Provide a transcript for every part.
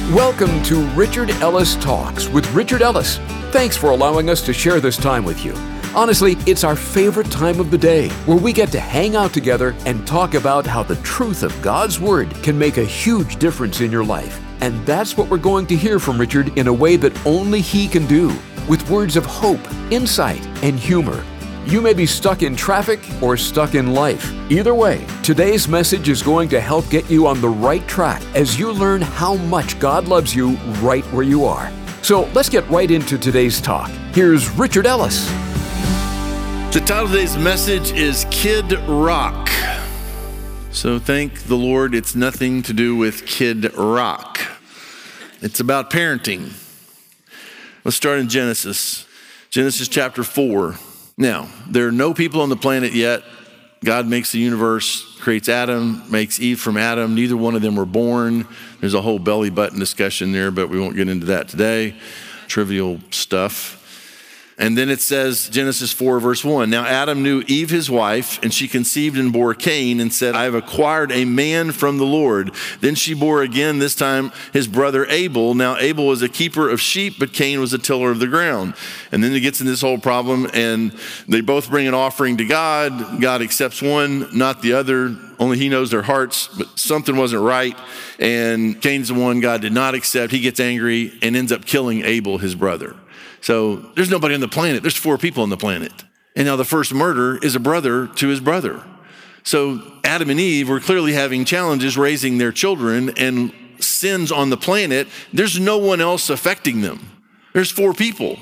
Welcome to Richard Ellis Talks with Richard Ellis. Thanks for allowing us to share this time with you. Honestly, it's our favorite time of the day where we get to hang out together and talk about how the truth of God's Word can make a huge difference in your life. And that's what we're going to hear from Richard in a way that only he can do, with words of hope, insight, and humor. You may be stuck in traffic or stuck in life. Either way, today's message is going to help get you on the right track as you learn how much God loves you right where you are. So let's get right into today's talk. Here's Richard Ellis. The title of today's message is Kid Rock. So thank the Lord it's nothing to do with Kid Rock. It's about parenting. Let's start in Genesis chapter 4. Now, there are no people on the planet yet. God makes the universe, creates Adam, makes Eve from Adam. Neither one of them were born. There's a whole belly button discussion there, but we won't get into that today. Trivial stuff. And then it says, Genesis 4, verse 1, Now Adam knew Eve his wife, and she conceived and bore Cain, and said, I have acquired a man from the Lord. Then she bore again, this time his brother Abel. Now Abel was a keeper of sheep, but Cain was a tiller of the ground. And then it gets in this whole problem, and they both bring an offering to God. God accepts one, not the other. Only he knows their hearts, but something wasn't right. And Cain's the one God did not accept. He gets angry and ends up killing Abel, his brother. So there's nobody on the planet. There's 4 people on the planet. And now the first murder is a brother to his brother. So Adam and Eve were clearly having challenges raising their children, and sins on the planet. There's no one else affecting them. There's 4 people.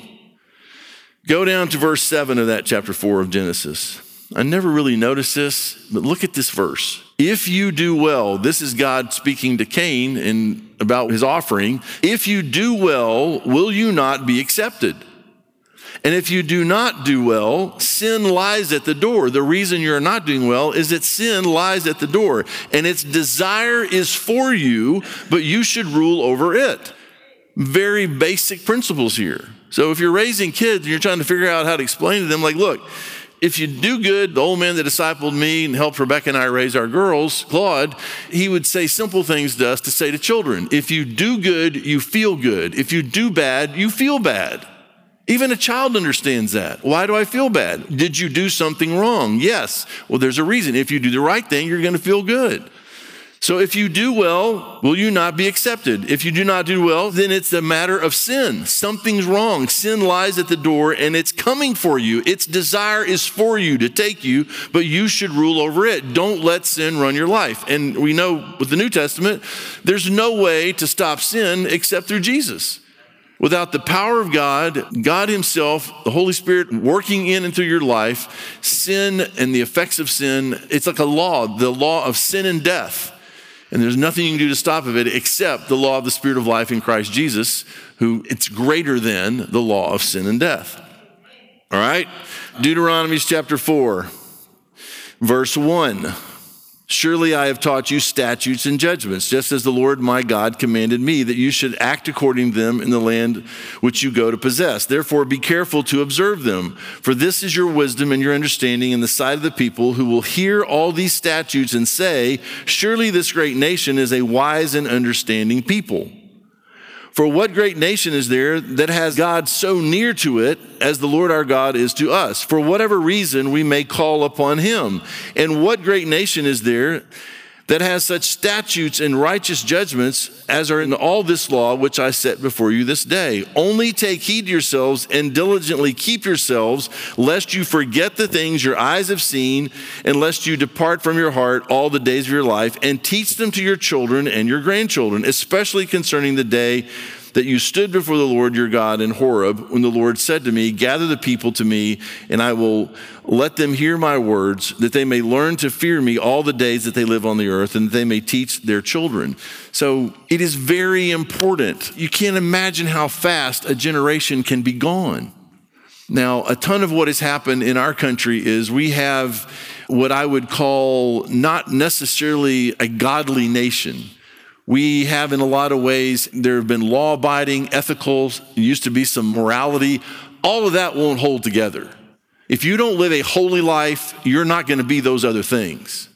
Go down to verse 7 of that chapter 4 of Genesis. I never really noticed this, but look at this verse. If you do well, this is God speaking to Cain and about his offering. If you do well, will you not be accepted? And if you do not do well, sin lies at the door. The reason you're not doing well is that sin lies at the door, and its desire is for you, but you should rule over it. Very basic principles here. So if you're raising kids and you're trying to figure out how to explain to them, like, look, if you do good, the old man that discipled me and helped Rebecca and I raise our girls, Claude, he would say simple things to us to say to children. If you do good, you feel good. If you do bad, you feel bad. Even a child understands that. Why do I feel bad? Did you do something wrong? Yes. Well, there's a reason. If you do the right thing, you're going to feel good. So if you do well, will you not be accepted? If you do not do well, then it's a matter of sin. Something's wrong. Sin lies at the door, and it's coming for you. Its desire is for you to take you, but you should rule over it. Don't let sin run your life. And we know with the New Testament, there's no way to stop sin except through Jesus. Without the power of God, God himself, the Holy Spirit working in and through your life, sin and the effects of sin, it's like a law, the law of sin and death. And there's nothing you can do to stop it except the law of the Spirit of life in Christ Jesus, who it's greater than the law of sin and death. All right? Deuteronomy chapter 4, verse 1. Surely I have taught you statutes and judgments, just as the Lord my God commanded me, that you should act according to them in the land which you go to possess. Therefore be careful to observe them, for this is your wisdom and your understanding in the sight of the people who will hear all these statutes and say, surely this great nation is a wise and understanding people. For what great nation is there that has God so near to it as the Lord our God is to us? For whatever reason we may call upon him. And what great nation is there that has such statutes and righteous judgments as are in all this law which I set before you this day? Only take heed to yourselves and diligently keep yourselves, lest you forget the things your eyes have seen, and lest you depart from your heart all the days of your life, and teach them to your children and your grandchildren, especially concerning the day that you stood before the Lord your God in Horeb, when the Lord said to me, gather the people to me, and I will let them hear my words, that they may learn to fear me all the days that they live on the earth, and that they may teach their children. So it is very important. You can't imagine how fast a generation can be gone. Now, a ton of what has happened in our country is we have what I would call not necessarily a godly nation. We have, in a lot of ways, there have been law-abiding, ethical, used to be some morality. All of that won't hold together. If you don't live a holy life, you're not going to be those other things.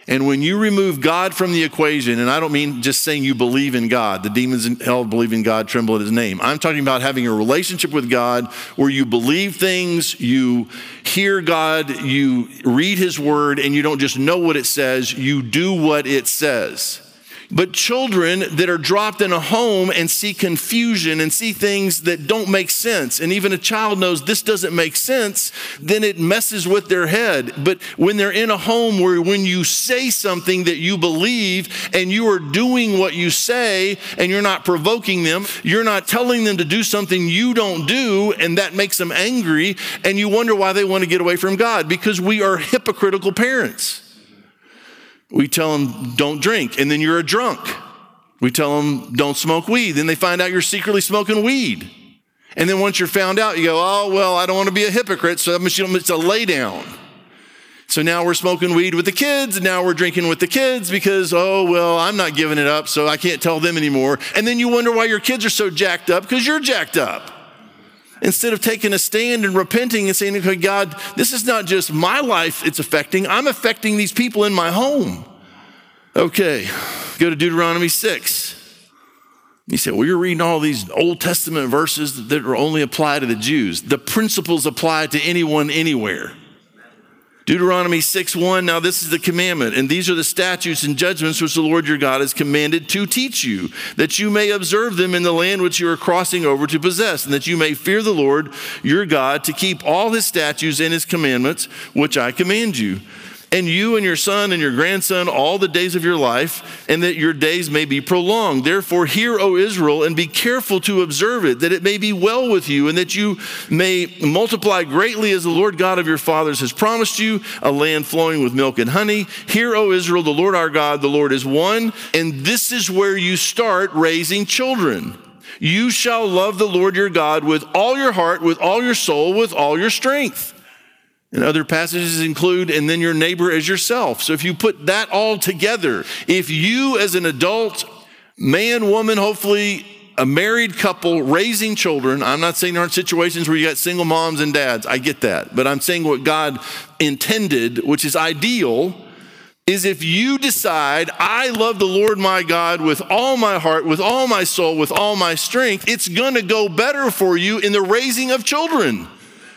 And when you remove God from the equation, and I don't mean just saying you believe in God, the demons in hell believe in God, tremble at his name. I'm talking about having a relationship with God where you believe things, you hear God, you read his word, and you don't just know what it says, you do what it says. But children that are dropped in a home and see confusion and see things that don't make sense, and even a child knows this doesn't make sense, then it messes with their head. But when they're in a home where when you say something that you believe and you are doing what you say and you're not provoking them, you're not telling them to do something you don't do, and that makes them angry, and you wonder why they want to get away from God, because we are hypocritical parents. We tell them, don't drink, and then you're a drunk. We tell them, don't smoke weed. Then they find out you're secretly smoking weed. And then once you're found out, you go, oh, well, I don't want to be a hypocrite, so it's a lay down. So now we're smoking weed with the kids, and now we're drinking with the kids because, oh, well, I'm not giving it up, so I can't tell them anymore. And then you wonder why your kids are so jacked up, because you're jacked up. Instead of taking a stand and repenting and saying, okay, God, this is not just my life it's affecting, I'm affecting these people in my home. Okay, go to Deuteronomy 6. You say, well, you're reading all these Old Testament verses that are only applied to the Jews. The principles apply to anyone, anywhere. Deuteronomy 6:1, now this is the commandment, and these are the statutes and judgments which the Lord your God has commanded to teach you, that you may observe them in the land which you are crossing over to possess, and that you may fear the Lord your God to keep all his statutes and his commandments, which I command you. And you and your son and your grandson all the days of your life, and that your days may be prolonged. Therefore, hear, O Israel, and be careful to observe it, that it may be well with you, and that you may multiply greatly as the Lord God of your fathers has promised you, a land flowing with milk and honey. Hear, O Israel, the Lord our God, the Lord is one, and this is where you start raising children. You shall love the Lord your God with all your heart, with all your soul, with all your strength. And other passages include, and then your neighbor as yourself. So if you put that all together, if you as an adult, man, woman, hopefully a married couple raising children, I'm not saying there aren't situations where you got single moms and dads, I get that. But I'm saying what God intended, which is ideal, is if you decide, I love the Lord my God with all my heart, with all my soul, with all my strength, it's gonna go better for you in the raising of children.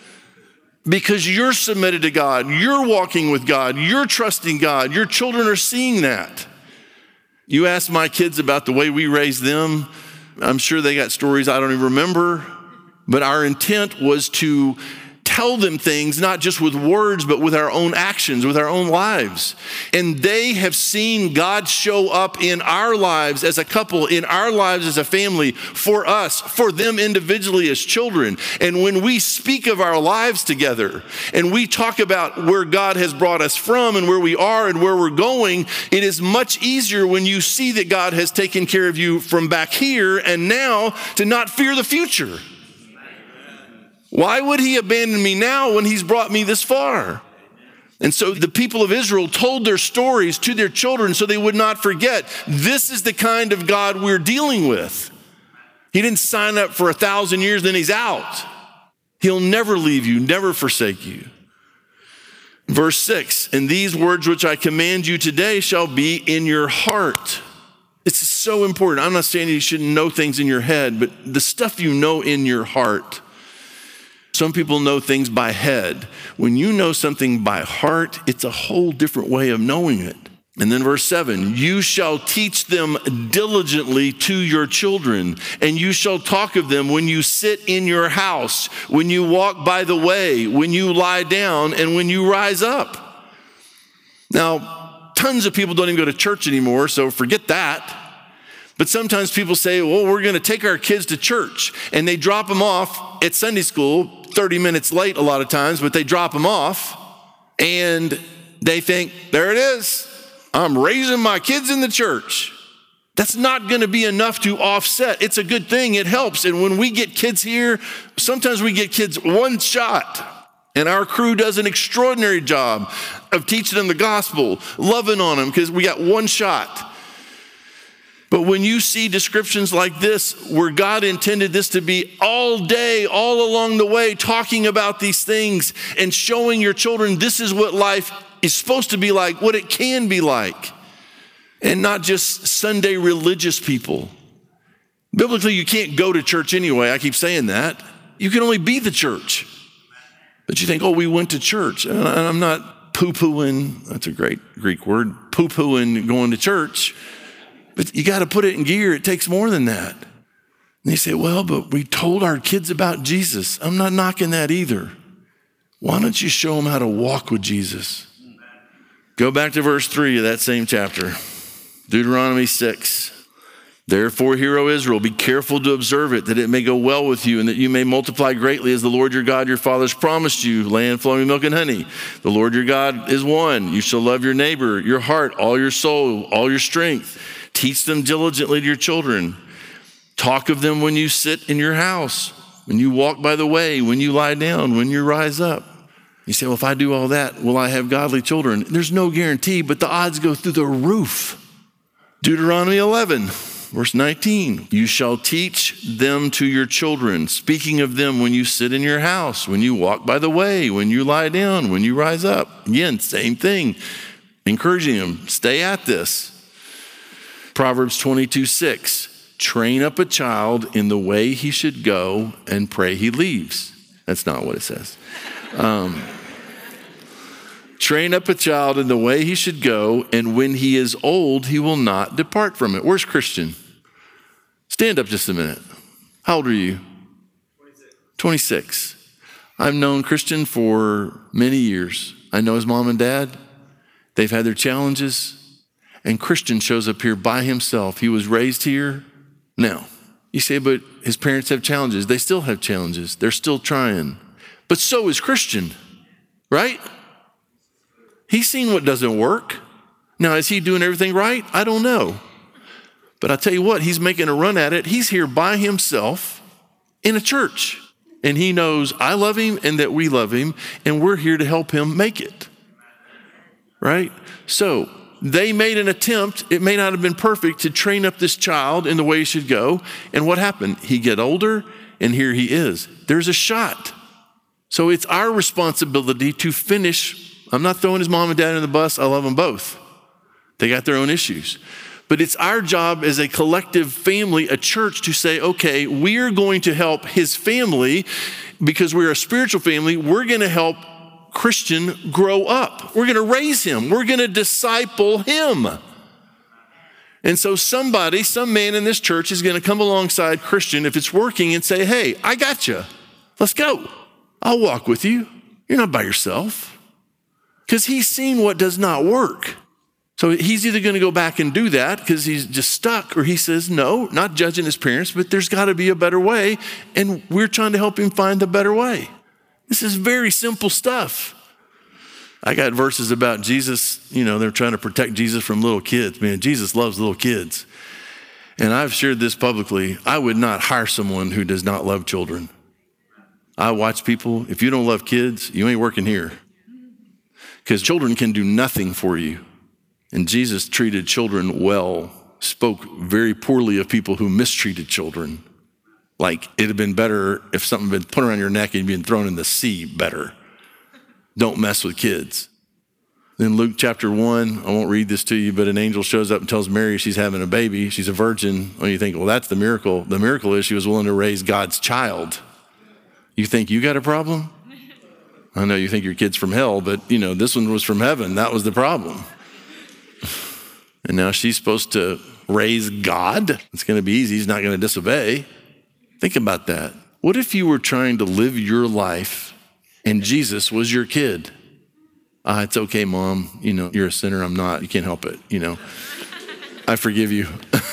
Because you're submitted to God, you're walking with God, you're trusting God, your children are seeing that. You ask my kids about the way we raised them, I'm sure they got stories I don't even remember, but our intent was to tell them things, not just with words, but with our own actions, with our own lives. And they have seen God show up in our lives as a couple, in our lives as a family, for us, for them individually as children. And when we speak of our lives together, and we talk about where God has brought us from and where we are and where we're going, it is much easier when you see that God has taken care of you from back here and now to not fear the future. Why would he abandon me now when he's brought me this far? And so the people of Israel told their stories to their children so they would not forget. This is the kind of God we're dealing with. He didn't sign up for 1,000 years, then he's out. He'll never leave you, never forsake you. Verse 6, and these words which I command you today shall be in your heart. It's so important. I'm not saying you shouldn't know things in your head, but the stuff you know in your heart. Some people know things by head. When you know something by heart, it's a whole different way of knowing it. And then verse 7, you shall teach them diligently to your children, and you shall talk of them when you sit in your house, when you walk by the way, when you lie down, and when you rise up. Now, tons of people don't even go to church anymore, so forget that. But sometimes people say, well, we're going to take our kids to church, and they drop them off at Sunday school, 30 minutes late a lot of times, but they drop them off, and they think, there it is. I'm raising my kids in the church. That's not going to be enough to offset. It's a good thing. It helps. And when we get kids here, sometimes we get kids one shot. And our crew does an extraordinary job of teaching them the gospel, loving on them because we got one shot. But when you see descriptions like this, where God intended this to be all day, all along the way, talking about these things and showing your children this is what life is supposed to be like, what it can be like, and not just Sunday religious people. Biblically, you can't go to church anyway. I keep saying that. You can only be the church. But you think, oh, we went to church. And I'm not poo-pooing, that's a great Greek word, poo-pooing going to church. But you got to put it in gear. It takes more than that. And they say, well, but we told our kids about Jesus. I'm not knocking that either. Why don't you show them how to walk with Jesus? Go back to verse 3 of that same chapter. Deuteronomy 6. Therefore, hear, O Israel, be careful to observe it, that it may go well with you, and that you may multiply greatly as the Lord your God, your fathers, promised you, land flowing with milk and honey. The Lord your God is one. You shall love your neighbor, your heart, all your soul, all your strength. Teach them diligently to your children. Talk of them when you sit in your house, when you walk by the way, when you lie down, when you rise up. You say, well, if I do all that, will I have godly children? There's no guarantee, but the odds go through the roof. Deuteronomy 11. Verse 19, you shall teach them to your children, speaking of them when you sit in your house, when you walk by the way, when you lie down, when you rise up. Again, same thing, encouraging them, stay at this. Proverbs 22:6, train up a child in the way he should go and pray he leaves. That's not what it says. Train up a child in the way he should go, and when he is old, he will not depart from it. Where's Christian? Stand up just a minute. How old are you? 26. I've known Christian for many years. I know his mom and dad. They've had their challenges, and Christian shows up here by himself. He was raised here. Now, you say, but his parents have challenges. They still have challenges. They're still trying. But so is Christian, right? He's seen what doesn't work. Now, is he doing everything right? I don't know. But I tell you what, he's making a run at it. He's here by himself in a church. And he knows I love him and that we love him, and we're here to help him make it. Right? So they made an attempt, it may not have been perfect, to train up this child in the way he should go. And what happened? He get older, and here he is. There's a shot. So it's our responsibility to finish. I'm not throwing his mom and dad in the bus. I love them both. They got their own issues. But it's our job as a collective family, a church, to say, okay, we're going to help his family because we're a spiritual family. We're going to help Christian grow up. We're going to raise him. We're going to disciple him. And so some man in this church is going to come alongside Christian, if it's working, and say, hey, I got you. Let's go. I'll walk with you. You're not by yourself. Because he's seen what does not work. So he's either going to go back and do that because he's just stuck, or he says, no, not judging his parents, but there's got to be a better way. And we're trying to help him find the better way. This is very simple stuff. I got verses about Jesus, they're trying to protect Jesus from little kids. Man, Jesus loves little kids. And I've shared this publicly. I would not hire someone who does not love children. I watch people, if you don't love kids, you ain't working here. Because children can do nothing for you. And Jesus treated children well, spoke very poorly of people who mistreated children. Like it'd have been better if something had been put around your neck and you'd been thrown in the sea better. Don't mess with kids. Then Luke chapter 1, I won't read this to you, but an angel shows up and tells Mary she's having a baby. She's a virgin. Well, you think, well, that's the miracle. The miracle is she was willing to raise God's child. You think you got a problem? I know you think your kid's from hell, but this one was from heaven. That was the problem. And now she's supposed to raise God. It's going to be easy. He's not going to disobey. Think about that. What if you were trying to live your life and Jesus was your kid? It's okay, Mom. You're a sinner. I'm not. You can't help it. I forgive you.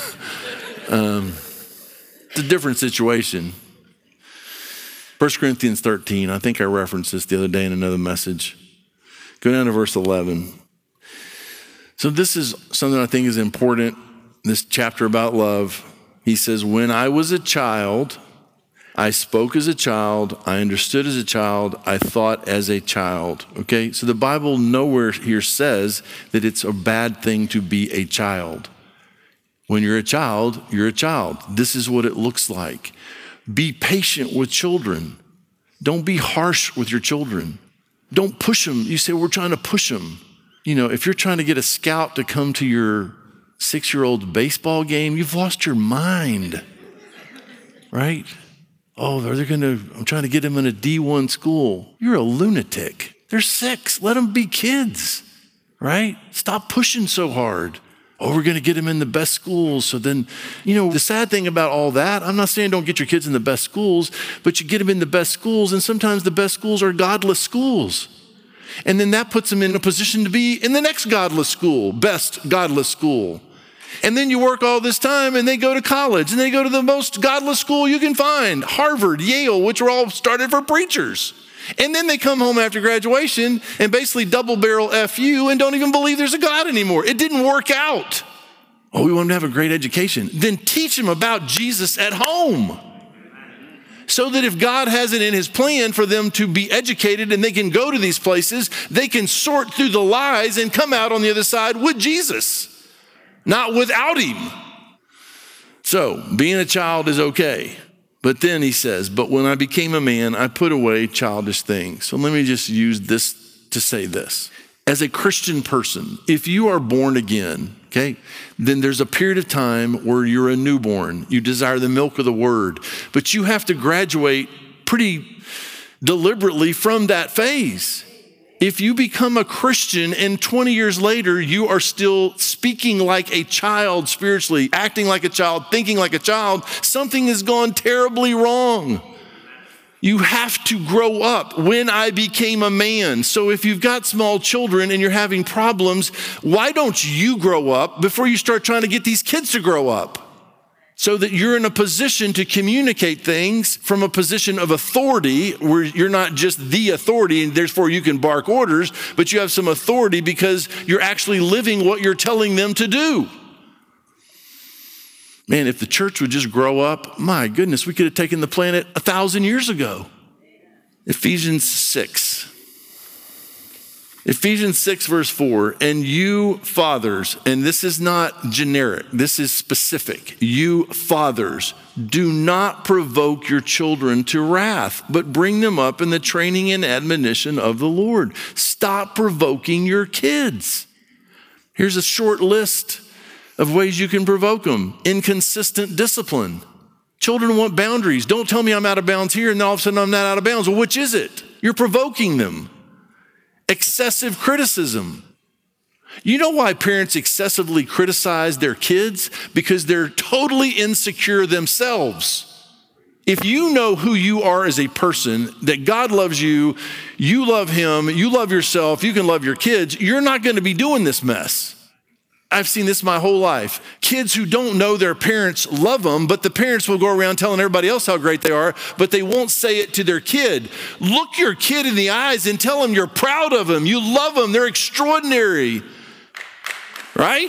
It's a different situation. 1 Corinthians 13, I think I referenced this the other day in another message. Go down to verse 11. So this is something I think is important, this chapter about love. He says, when I was a child, I spoke as a child, I understood as a child, I thought as a child. Okay, so the Bible nowhere here says that it's a bad thing to be a child. When you're a child, you're a child. This is what it looks like. Be patient with children. Don't be harsh with your children. Don't push them. You say, we're trying to push them. if you're trying to get a scout to come to your 6-year-old baseball game, you've lost your mind, right? Oh, I'm trying to get them in a D1 school. You're a lunatic. They're 6. Let them be kids, right? Stop pushing so hard. Oh, we're going to get them in the best schools. So then, the sad thing about all that, I'm not saying don't get your kids in the best schools, but you get them in the best schools, and sometimes the best schools are godless schools. And then that puts them in a position to be in the next godless school, best godless school. And then you work all this time and they go to college and they go to the most godless school you can find, Harvard, Yale, which were all started for preachers. And then they come home after graduation and basically double barrel F you and don't even believe there's a God anymore. It didn't work out. Oh, we want them to have a great education. Then teach them about Jesus at home. So that if God has it in his plan for them to be educated and they can go to these places, they can sort through the lies and come out on the other side with Jesus, not without him. So being a child is okay. But then he says, but when I became a man, I put away childish things. So let me just use this to say this. As a Christian person, if you are born again, okay, then there's a period of time where you're a newborn. You desire the milk of the word, but you have to graduate pretty deliberately from that phase. If you become a Christian and 20 years later, you are still speaking like a child spiritually, acting like a child, thinking like a child, something has gone terribly wrong. You have to grow up. When I became a man. So if you've got small children and you're having problems, why don't you grow up before you start trying to get these kids to grow up? So that you're in a position to communicate things from a position of authority where you're not just the authority and therefore you can bark orders, but you have some authority because you're actually living what you're telling them to do. Man, if the church would just grow up, my goodness, we could have taken the planet 1,000 years ago. Ephesians 6. Ephesians 6 verse 4, and you fathers, and this is not generic, this is specific. You fathers, do not provoke your children to wrath, but bring them up in the training and admonition of the Lord. Stop provoking your kids. Here's a short list of ways you can provoke them. Inconsistent discipline. Children want boundaries. Don't tell me I'm out of bounds here and then all of a sudden I'm not out of bounds. Well, which is it? You're provoking them. Excessive criticism. You know why parents excessively criticize their kids? Because they're totally insecure themselves. If you know who you are as a person, that God loves you, you love him, you love yourself, you can love your kids, you're not going to be doing this mess. I've seen this my whole life. Kids who don't know their parents love them, but the parents will go around telling everybody else how great they are, but they won't say it to their kid. Look your kid in the eyes and tell them you're proud of them. You love them. They're extraordinary. Right?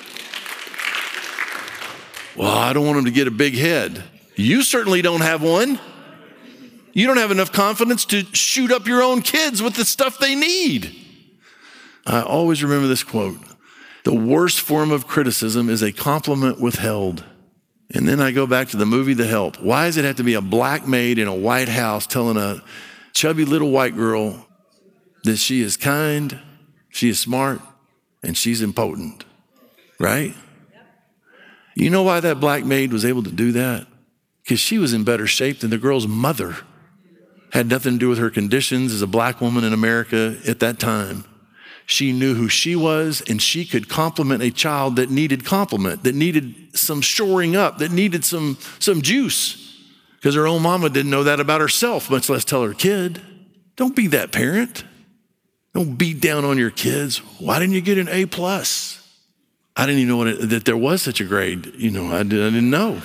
Well, I don't want them to get a big head. You certainly don't have one. You don't have enough confidence to shoot up your own kids with the stuff they need. I always remember this quote. The worst form of criticism is a compliment withheld. And then I go back to the movie The Help. Why does it have to be a black maid in a white house telling a chubby little white girl that she is kind, she is smart, and she's impotent, right? You know why that black maid was able to do that? Because she was in better shape than the girl's mother. Had nothing to do with her conditions as a black woman in America at that time. She knew who she was, and she could compliment a child that needed compliment, that needed some shoring up, that needed some juice, because her own mama didn't know that about herself, much less tell her kid. Don't be that parent. Don't beat down on your kids. Why didn't you get an A+? I didn't even know that there was such a grade. I didn't know.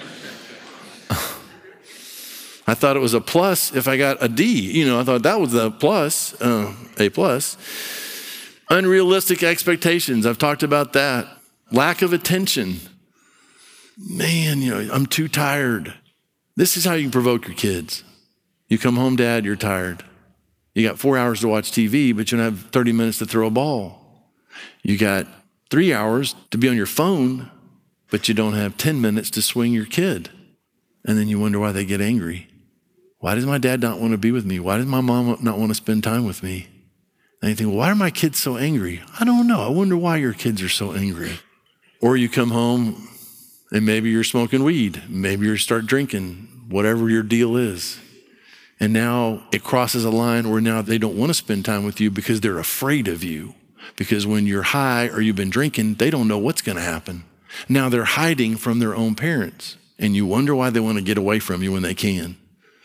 I thought it was a plus if I got a D. I thought that was a plus, A+. Unrealistic expectations. I've talked about that. Lack of attention. Man, I'm too tired. This is how you can provoke your kids. You come home, Dad, you're tired. You got 4 hours to watch TV, but you don't have 30 minutes to throw a ball. You got 3 hours to be on your phone, but you don't have 10 minutes to swing your kid. And then you wonder why they get angry. Why does my dad not want to be with me? Why does my mom not want to spend time with me? And you think, well, why are my kids so angry? I don't know. I wonder why your kids are so angry. Or you come home and maybe you're smoking weed. Maybe you start drinking, whatever your deal is. And now it crosses a line where now they don't want to spend time with you because they're afraid of you. Because when you're high or you've been drinking, they don't know what's going to happen. Now they're hiding from their own parents. And you wonder why they want to get away from you when they can.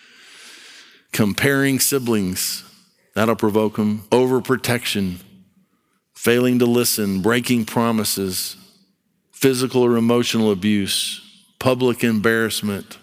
Comparing siblings, that'll provoke them. Overprotection, failing to listen, breaking promises, physical or emotional abuse, public embarrassment.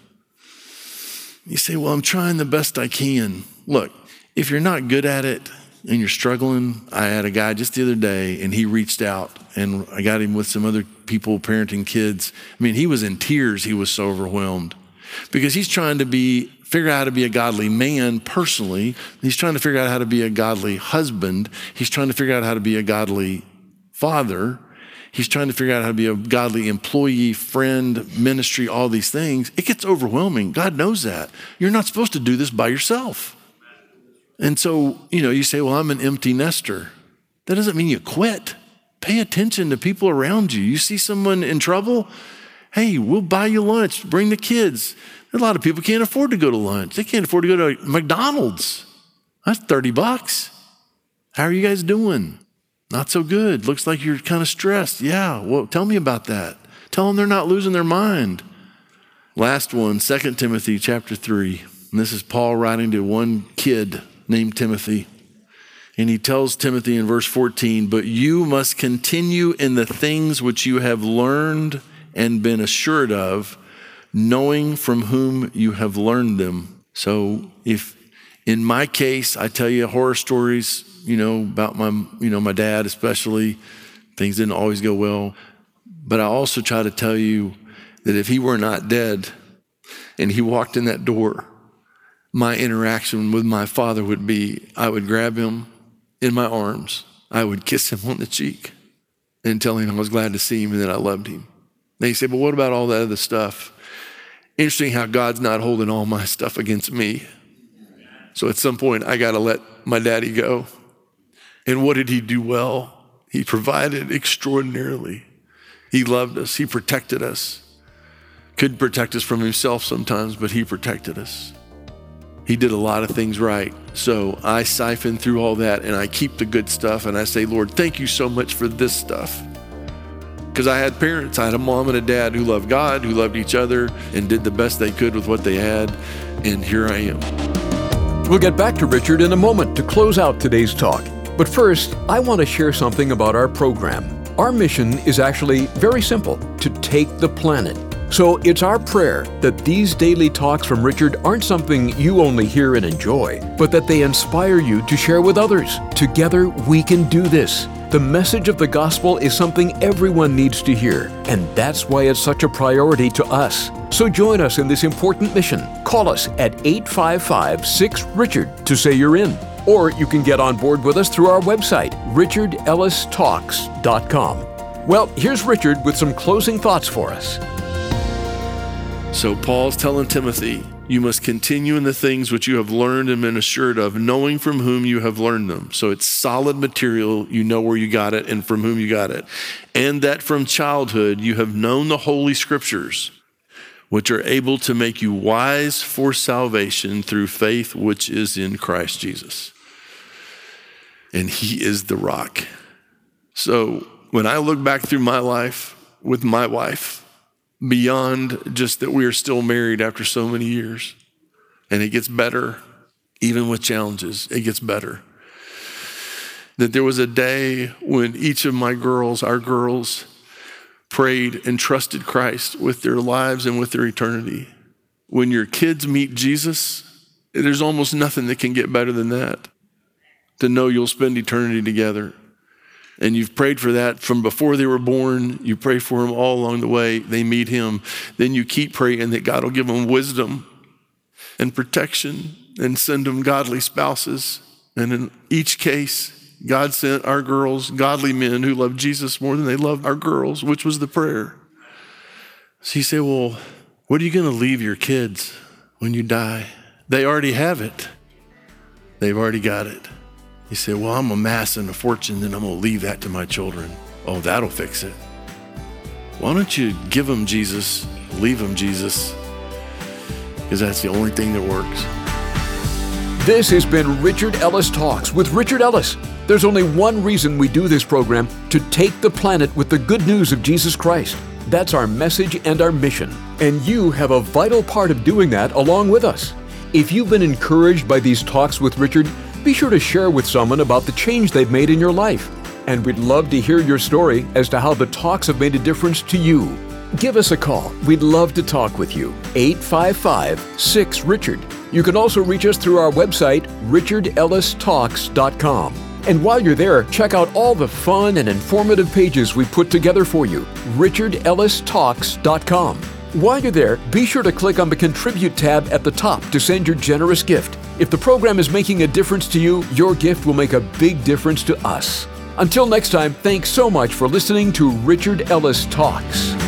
You say, well, I'm trying the best I can. Look, if you're not good at it and you're struggling, I had a guy just the other day and he reached out and I got him with some other people parenting kids. I mean, he was in tears. He was so overwhelmed because he's trying to figure out how to be a godly man personally. He's trying to figure out how to be a godly husband. He's trying to figure out how to be a godly father. He's trying to figure out how to be a godly employee, friend, ministry, all these things. It gets overwhelming. God knows that. You're not supposed to do this by yourself. And so, you say, well, I'm an empty nester. That doesn't mean you quit. Pay attention to people around you. You see someone in trouble? Hey, we'll buy you lunch. Bring the kids. A lot of people can't afford to go to lunch. They can't afford to go to McDonald's. That's $30. How are you guys doing? Not so good. Looks like you're kind of stressed. Yeah, well, tell me about that. Tell them they're not losing their mind. Last one, 2 Timothy chapter 3. And this is Paul writing to one kid named Timothy. And he tells Timothy in verse 14, but you must continue in the things which you have learned and been assured of, knowing from whom you have learned them. So if in my case, I tell you horror stories, about my dad especially, things didn't always go well. But I also try to tell you that if he were not dead and he walked in that door, my interaction with my father would be, I would grab him in my arms. I would kiss him on the cheek and tell him I was glad to see him and that I loved him. And he said, but what about all that other stuff? Interesting how God's not holding all my stuff against me. So at some point, I got to let my daddy go. And what did he do well? He provided extraordinarily. He loved us. He protected us. Couldn't protect us from himself sometimes, but he protected us. He did a lot of things right. So I siphon through all that and I keep the good stuff and I say, Lord, thank you so much for this stuff. Because I had parents. I had a mom and a dad who loved God, who loved each other and did the best they could with what they had. And here I am. We'll get back to Richard in a moment to close out today's talk. But first, I want to share something about our program. Our mission is actually very simple, to take the planet. So it's our prayer that these daily talks from Richard aren't something you only hear and enjoy, but that they inspire you to share with others. Together, we can do this. The message of the gospel is something everyone needs to hear, and that's why it's such a priority to us. So join us in this important mission. Call us at 855-6-RICHARD to say you're in. Or you can get on board with us through our website, richardellistalks.com. Well, here's Richard with some closing thoughts for us. So Paul's telling Timothy, you must continue in the things which you have learned and been assured of, knowing from whom you have learned them. So it's solid material. You know where you got it and from whom you got it. And that from childhood you have known the Holy Scriptures, which are able to make you wise for salvation through faith which is in Christ Jesus. And he is the rock. So when I look back through my life with my wife, beyond just that we are still married after so many years, and it gets better, even with challenges, it gets better. That there was a day when each of my girls, our girls, prayed and trusted Christ with their lives and with their eternity. When your kids meet Jesus, there's almost nothing that can get better than that. To know you'll spend eternity together. And you've prayed for that from before they were born. You pray for them all along the way. They meet him. Then you keep praying that God will give them wisdom and protection and send them godly spouses. And in each case, God sent our girls godly men who loved Jesus more than they loved our girls, which was the prayer. So you say, well, what are you going to leave your kids when you die? They already have it. They've already got it. You say, well, I'm amassing a fortune, then I'm going to leave that to my children. Oh, that'll fix it. Why don't you give them Jesus, leave them Jesus, because that's the only thing that works. This has been Richard Ellis Talks with Richard Ellis. There's only one reason we do this program: to take the planet with the good news of Jesus Christ. That's our message and our mission. And you have a vital part of doing that along with us. If you've been encouraged by these talks with Richard, be sure to share with someone about the change they've made in your life. And we'd love to hear your story as to how the talks have made a difference to you. Give us a call. We'd love to talk with you. 855-6-RICHARD. You can also reach us through our website, richardellistalks.com. And while you're there, check out all the fun and informative pages we put together for you, richardellistalks.com. While you're there, be sure to click on the Contribute tab at the top to send your generous gift. If the program is making a difference to you, your gift will make a big difference to us. Until next time, thanks so much for listening to Richard Ellis Talks.